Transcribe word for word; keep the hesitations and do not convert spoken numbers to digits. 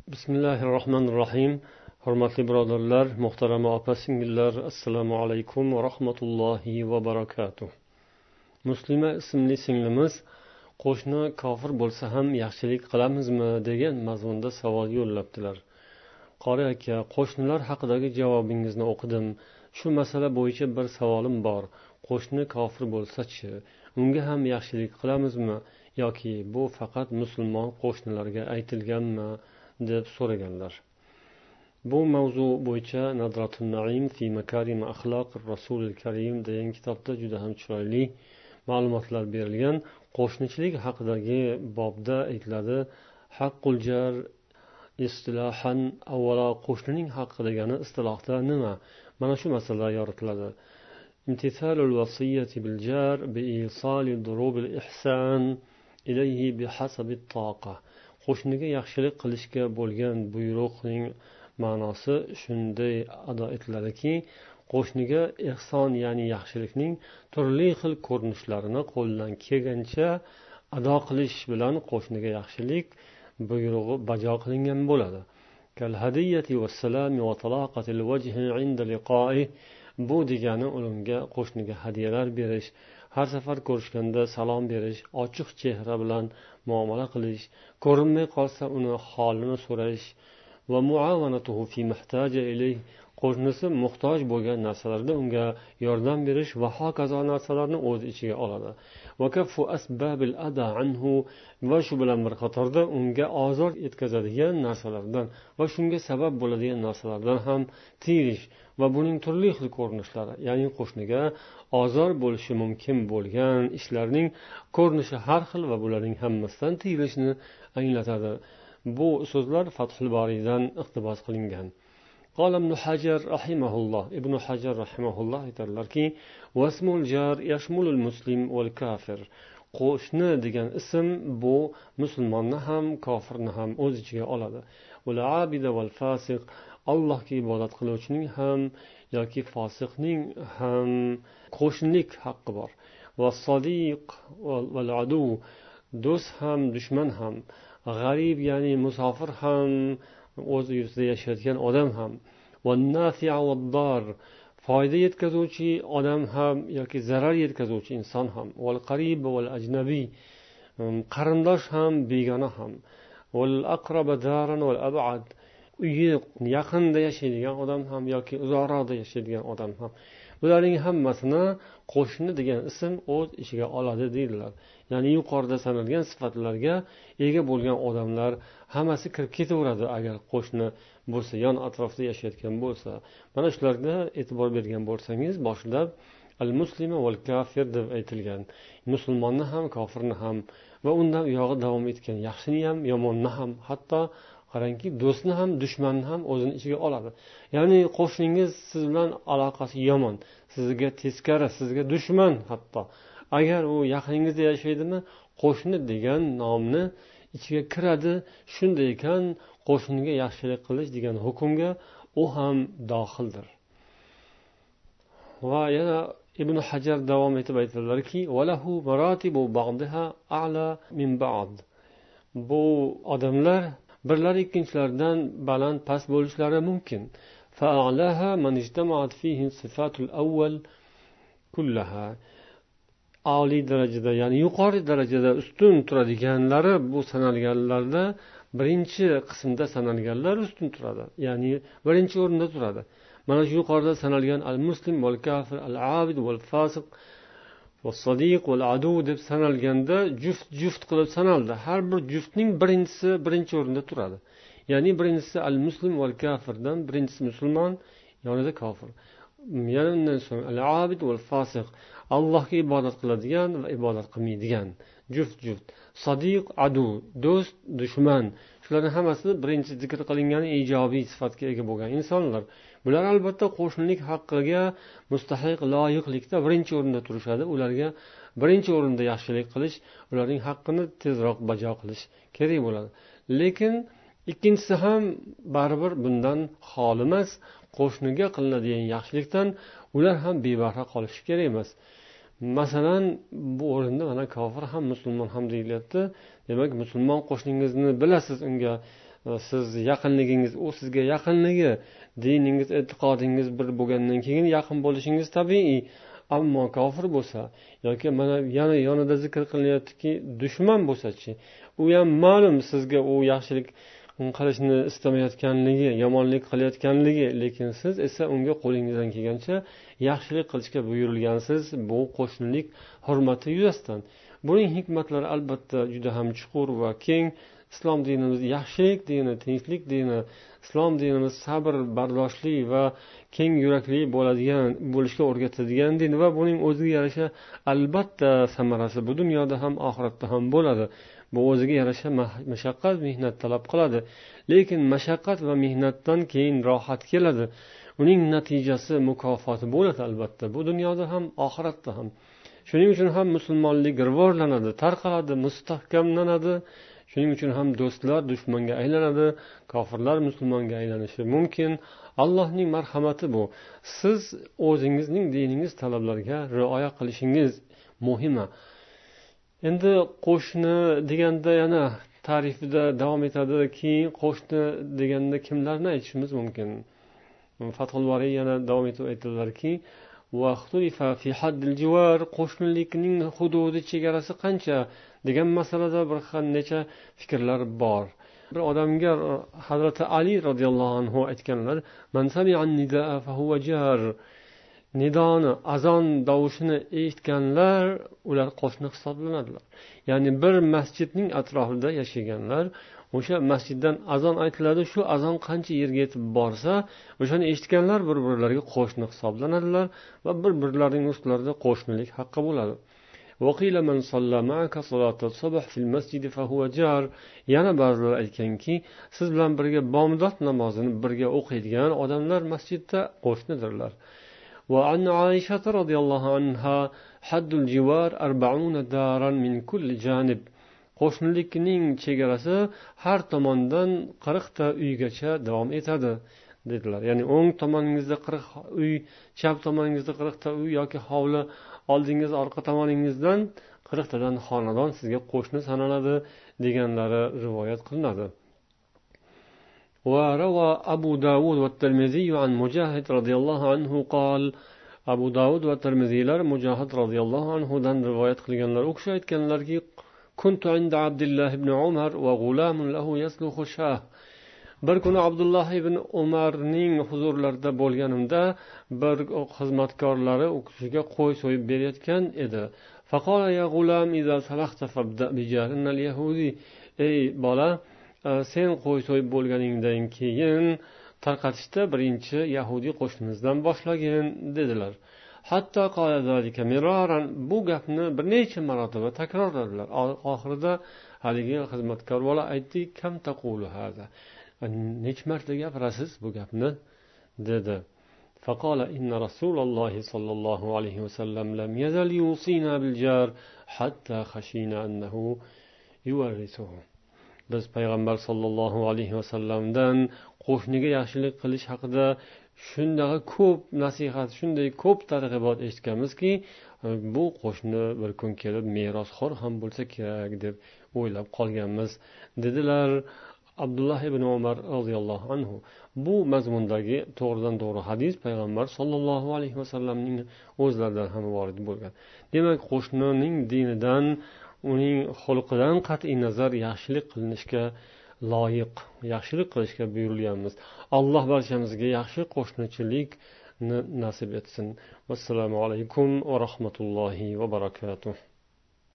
Bismillahir Rahmanir Rahim. Hurmatli birodarlar, muhtarama opa-singillar, assalomu alaykum va rahmatullohi va barakatuh. Muslima ismli singlimiz qo'shni kofir bo'lsa ham yaxshilik qilamizmi degan mazmunda savol yo'llabdilar. Qori aka, qo'shnilar haqidagi javobingizni o'qidim. Shu masala bo'yicha bir savolim bor. Qo'shni kofir bo'lsa-chi, unga ham yaxshilik qilamizmi yoki bu faqat musulmon qo'shnilarga aytilganmi deb so'raganlar. Bu mavzu bo'yicha Nadratun Naim fi makarim axloq Rasulil Karim degan kitobda juda ham chiroyli ma'lumotlar berilgan. Qo'shnichilik haqidagi bobda aytiladi: haqqul jar istilohan, avvalo qo'shnining haqqi degani istilohda nima? Mana shu masala yoritiladi. Imtithalul wasiyyati bil jar bi isali durubil ihsan ilayhi bihasabi taqa. Qo'shniga yaxshilik qilishga bo'lgan buyruqning ma'nosi shunday ado etiladiki, qo'shniga ihson ya'ni yaxshilikning turli xil ko'rinishlarini qo'ldan kelgancha ado qilish bilan qo'shniga yaxshilik buyrug'i bajo qilingan bo'ladi. Kal hadiyati vassalami va talaqatil wajhi inda liqa'i. Bu degani unga qo'shniga hadyalar berish, har safar ko'rishganda salom berish, ochiq chehra bilan muomala qilish, ko'rinmay qolsa uni holini so'rash va muavanatuhu fi muhtaja ilayh, qo'shnisi muhtoj bo'lgan narsalarda unga yordam berish va hokazo narsalarni o'z ichiga oladi. Va kaffu asbabil ada anhu, va shu bilan bir qatorda unga ozor yetkazadigan narsalardan va shunga sabab bo'ladigan narsalardan ham tiyilish va buning turli xil ko'rinishlari, ya'ni qo'shniga ozor bo'lishi mumkin bo'lgan ishlarning ko'rinishi har xil va bularning hammasidan tiyilishni anglatadi. Bu so'zlar Fathul Boriydan iqtibos qilingan. Qala Ibn Hajar rahimahulloh, Ibn Hajar rahimahulloh aytadilarki, wasmul jar yashmulul muslim wal kafir. Qo'shni degan ism bu musulmonni ham kofirni ham o'z ichiga oladi. Wal abida wal fasiq, Allohga ibodat qiluvchining ham yoki fosiqning ham qo'shnilik haqqi bor. Was sadiq wal adu, do'st ham dushman ham, g'arib ya'ni musofir ham, o'z yurtida yashayotgan odam ham, va nafi'a va dar, foyda yetkazuvchi odam ham yoki zarar yetkazuvchi inson ham, val qarib val ajnabi, qarindosh ham begona ham, val aqrab daran val ab'ad, uyi yaqinda yashaydigan odam ham yoki uzoqroqda yashaydigan odam ham, bularning hammasini qo'shni degan ism o'z ichiga oladi deydilar. Ya'ni yuqorida sanalgan sifatlarga ega bo'lgan odamlar hammasi kirib ketaveradi agar qo'shni bo'lsa, yon atrofda yashayotgan bo'lsa. Mana shularga e'tibor bergan bo'lsangiz, boshlab al-muslima val kafir deb aytilgan. Musulmonni ham, kofirni ham va undan u yog'i davom etgan yaxshini ham, yomonni ham, hatto qarangki, do'stni ham, dushmanni ham o'zini ichiga oladi. Ya'ni qo'shningiz siz bilan aloqasi yomon, sizga teskari, sizga dushman hatto. Agar u yaqiningizda yashaydimi, qo'shni degan nomni ichiga kiradi. Shunday ekan, qo'shniga yaxshilik qilish degan hukmga u ham dohildir. Va yana Ibn Hajar davom etib aytadilarki, "Valahu maratibu ba'daha a'la min ba'd." Bu odamlar birlari ikkinchilardan baland past bo'lishlari mumkin. Fa'alaha man ijtama'at fihi sifatul awwal kullaha. Oliy darajada, ya'ni yuqori darajada ustun turadiganlari bu sanalganlarda birinchi qismda sanalganlar ustun turadi, ya'ni birinchi o'rinda turadi. Mana shu yuqorida sanalgan al-muslim val kafir, al-abid val fasiq va sadiq val adu deb sanalganda juft juft qilib sanaldi. Har bir juftning birinchisi birinchi o'rinda turadi. Ya'ni birinchisi al-muslim val kafirdan, birinchisi musulmon, yonida kofir. Yana undan so'ng al-abid val fasiq, Allohga ibodat qiladigan va ibodat qilmaydigan juft juft. Sadiq, adu, do'st, dushman. Shularning hammasi birinchi zikr qilingan ijobiy sifatga ega bo'lgan insonlar. Bular albatta qo'shnilik haqqiga mustahiq, loyiqlikda birinchi o'rinda turishadi. Ularga birinchi o'rinda yaxshilik qilish, ularning haqqini tezroq bajo qilish kerak bo'ladi. Lekin ikkinchisi ham baribir bundan xoli emas. Qo'shniga qilinadigan yaxshilikdan ular ham bebahra qolishi kerak emas. Masalan, bu o'rinda mana kofir ham musulmon ham deyilyapti. Demak, musulmon qo'shningizni bilasiz, unga siz yaqinligingiz, u sizga yaqinligi, diningiz, e'tiqodingiz bir bo'lgandan keyin yaqin bo'lishingiz tabiiy. Ammo kofir bo'lsa yoki mana yana yonida zikr qilinyaptiki dushman bo'lsachi, u ham ma'lum sizga u yaxshilik qilishni istamayotganligi, yomonlik qilayotganligi, lekin siz esa unga qo'lingizdan kelgancha yaxshilik qilishga buyurilgansiz, bu qo'shnilik hurmati yuzasidan. Buning hikmatlari albatta juda ham chuqur va keng. Islom dinimiz yaxshilik dini, tinchlik dini, islom dinimiz sabr, bardoshli va keng yurakli bo'ladigan, bo'lishga o'rgatadigan din va buning o'ziga yarasha albatta samarasi bu dunyoda ham oxiratda ham bo'ladi. Bu o'ziga yarasha mashaqqat, mehnat talab qiladi, lekin mashaqqat va mehnatdan keyin rohat keladi. Uning natijasi, mukofoti bo'ladi albatta, bu dunyoda ham oxiratda ham. Shuning uchun ham musulmonlik rivojlanadi, tarqaladi, mustahkamlanadi. Shuning uchun ham do'stlar dushmanga aylanadi, kofirlar musulmonga aylanishi mumkin. Allohning marhamati bu. Siz o'zingizning diningiz talablariga rioya qilishingiz muhim. Endi qo'shni deganda yana ta'rifida davom etadiki, qo'shni deganda kimlarni aytishimiz mumkin? Fathul Bari yana davom etib aytadilarki, vaqtulifa fi haddil jivar, qo'shnilikning hududi, chegarasi qancha degan masalada bir necha fikrlar bor. Bir odamga Hazrati Ali radhiyallohu anhu aytganlar, man sami'an nidaa fa huwa jar. Nidoni, azon tovushini eshitganlar ular qo'shni hisoblanadilar. Ya'ni bir masjidning atrofida yashaganlar, o'sha masjiddan azon aytiladi, shu azon qancha yerga yetib borsa, o'shani eshitganlar bir-birlariga qo'shni hisoblanadilar va bir-birlarining ustlarida qo'shnilik haqqi bo'ladi. وقيل من صلى معك صلاة الصبح في المسجد فهو جار. Yana ba'zilar aytganki, siz bilan birga bomdod namozini birga o'qiydigan odamlar masjidda qo'shnidirlar. وعن عائشة رضي الله عنها حد الجوار أربعون دارا من كل جانب. Qo'shnilikning chegarasi har tomondan qirqta uygacha davom etadi dedilar. Ya'ni o'ng tomoningizda qirq uy, chap tomoningizda qirqta uy yoki hovli, oldingiz orqa tomoningizdan qirqtadan xonadon sizga qo'shni sanaladi deganlari rivoyat qilinadi. وروى أبو داود والترمذي عن مجاهد رضي الله عنه قال. Abu Davud va Tirmiziylar Mujahid radhiyallohu anhu dan rivoyat qilganlar, u kishi aytganlarki, kuntu inda Abdullah ibn Umar va g'ulamun lahu yasluhu shah. Bir kuni Abdullah ibn Umarning huzurlarida bo'lganimda bir xizmatkorlari u kishiga qo'y so'yib berayotgan edi. Faqala ya g'ulam idza salahta fabda bi jarina al-yahudi. Ey bola, sen qo'y so'yib bo'lganingdan keyin tarqatishda birinchi yahudiy qo'shnimizdan boshlagin dedilar. Hatto qala zalika miraran, bu gapni bir necha marotaba takrorladilar. Oxirida haligi xizmatkor bola aytdi, kam taqulu hada, necha marta gapirasiz bu gapni dedi. فقال إن رسول الله صلى الله عليه وسلم لم يزل يوصينا بالجار حتى خشينا أنه يورثه. Biz payg'ambar sollallohu alayhi vasallamdan qo'shniga yaxshilik qilish haqida shunday ko'p nasihat, shunday ko'p targ'ibot eshitganmizki, bu qo'shni bir kun kelib merosxo'r ham bo'lsa kerak deb o'ylab qolganmiz dedilar Abdullah ibn Umar roziyallohu anhu. Bu mazmundagi to'g'ridan to'g'ri hadis payg'ambar sollallohu alayhi vasallamning o'zlaridan ham vorid bo'lgan. Demak, qo'shnining dinidan, uning xulqidan qat'iy nazar yaxshilik qilinishga loyiq, yaxshilik qilishga buyurilganmiz. Alloh barchamizga yaxshi qo'shnichilikni nasib etsin. Vassalomu alaykum va rahmatullohi va barakatuh.